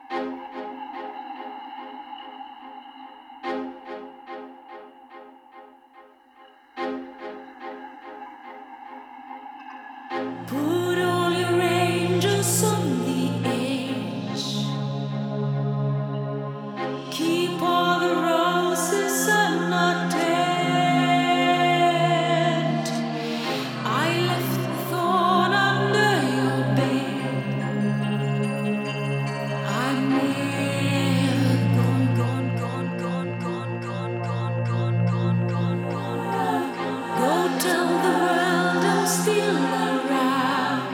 Put all your angels on the edge. Keep all the roses and not dead. I left the thorn under your bed. I'm never gone. Go tell the world I'm still around.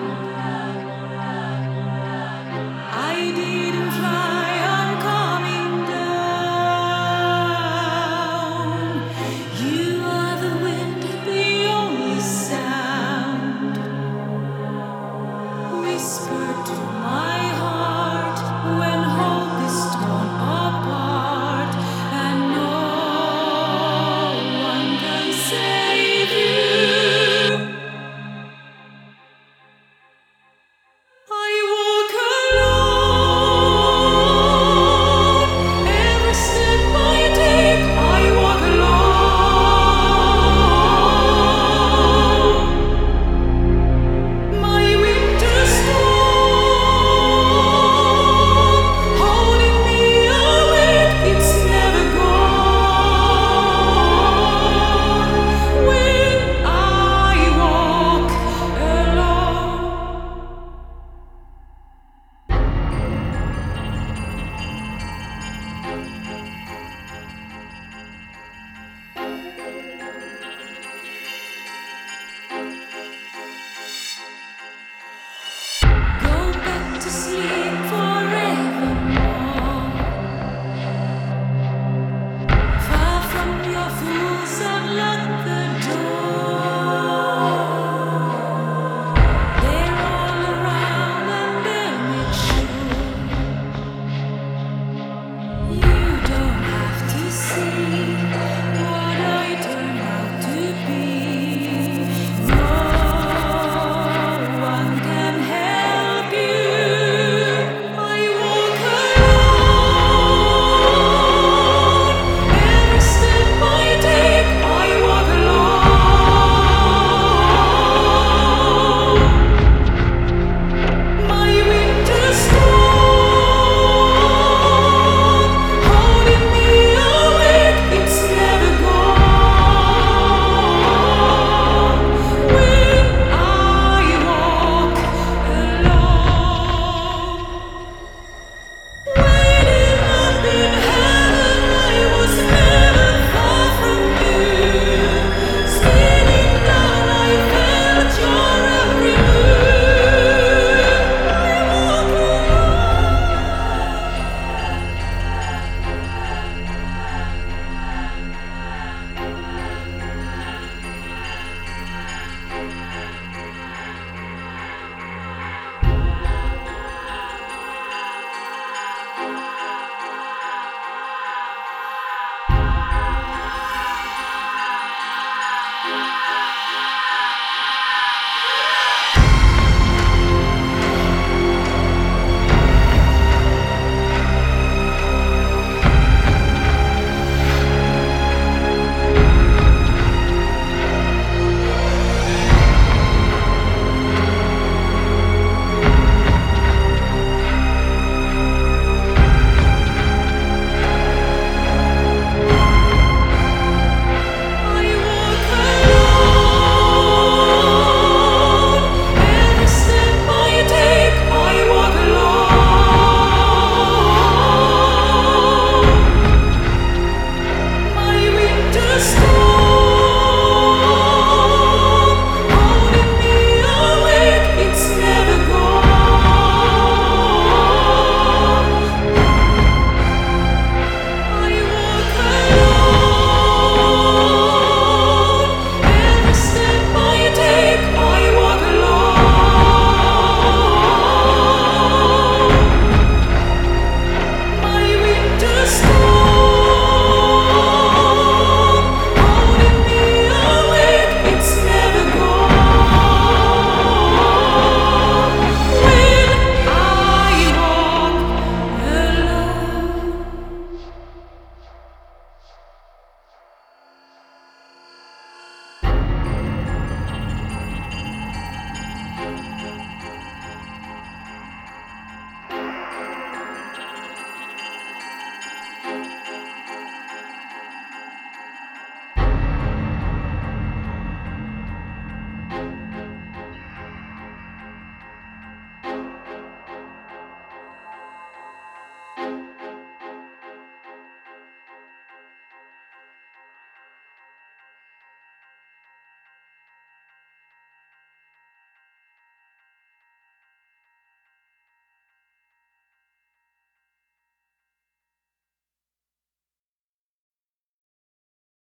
I didn't try, I'm coming down. You are the wind, the only sound. Whisper to my heart when hope is torn apart, and no one can save you. I walk alone. Every step I take, I walk alone. My winter storm, holding me awake, it's never gone. When I walk alone. Go back to sleep.